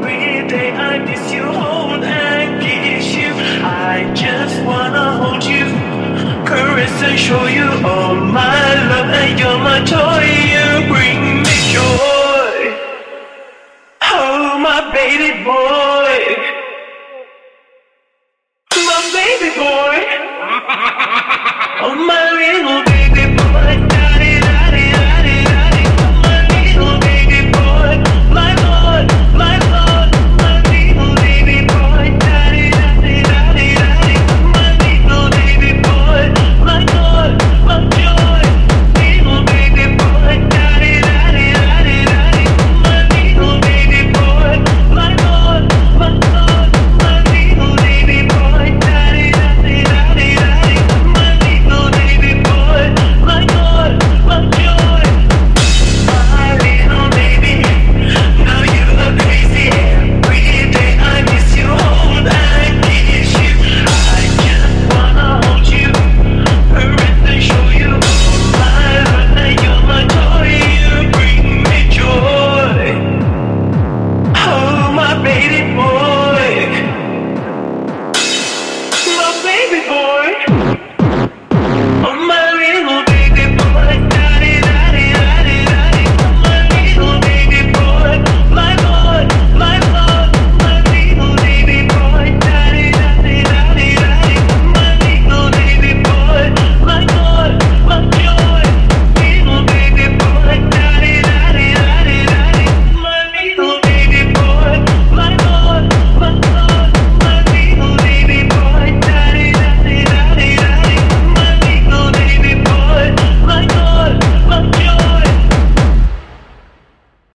Every day I miss you, hold and kiss you. I just wanna hold you, caress and show you all my love, and you're my toy.